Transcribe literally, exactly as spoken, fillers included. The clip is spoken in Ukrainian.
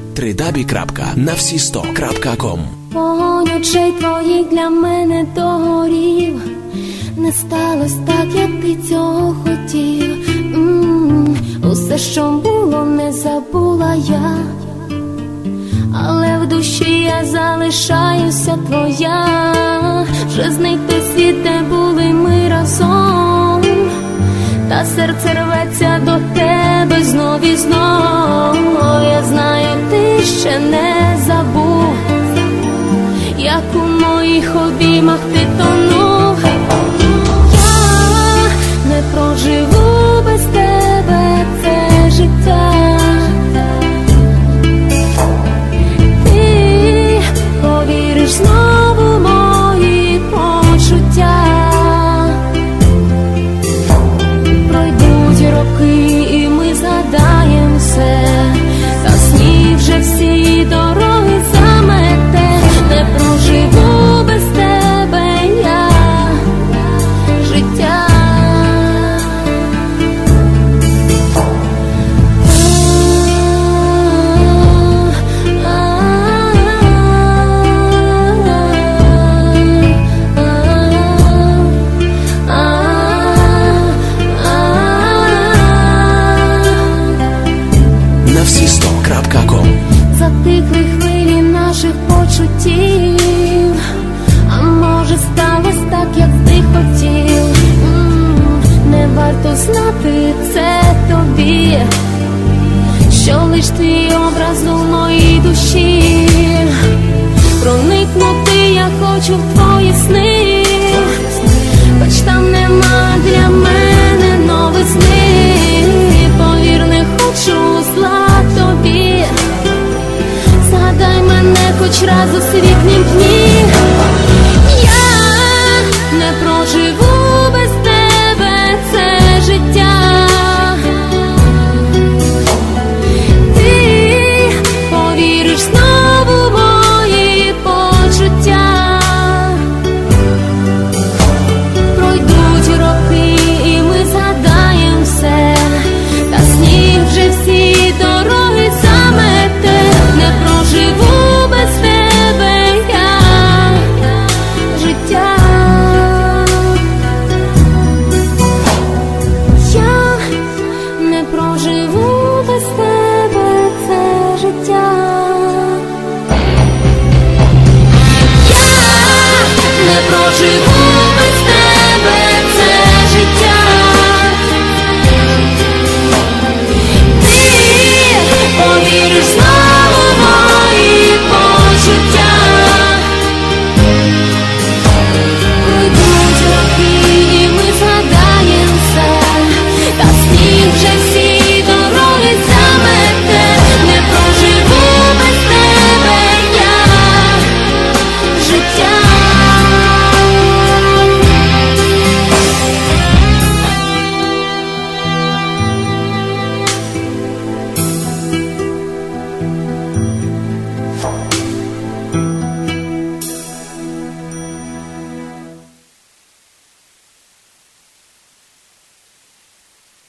три дабл ю крапка на всі сто крапка ком. Вогонь очей твоїх для мене догорів. Не сталося так, як ти цього хотів. М-м-м. Усе, що було, не забула я, але в душі я залишаюся твоя. Вже зник той світ, де були ми разом, та серце рветься до тебе знов і знов. Я знаю, ти ще не забув, як у моїх обіймах ти тонув. Я не проживу без тебе це життя. Ти повіриш знову в мої почуття. Пройдуть роки і ми згадаєм все, та сніг вже всі дороги замете. Не проживу без тебе я життя. На всі сто крапка ком. Затихли хвилі наших почуттів, а може сталося так, як ти хотів. М-м, не варто знати це тобі, що лиш твій образ у моїй душі. Проникнути я хочу в твої сни, хоч там нема для мене новизни. Повір, не хочу зла тобі, згадай мене хоч раз у світлім дні.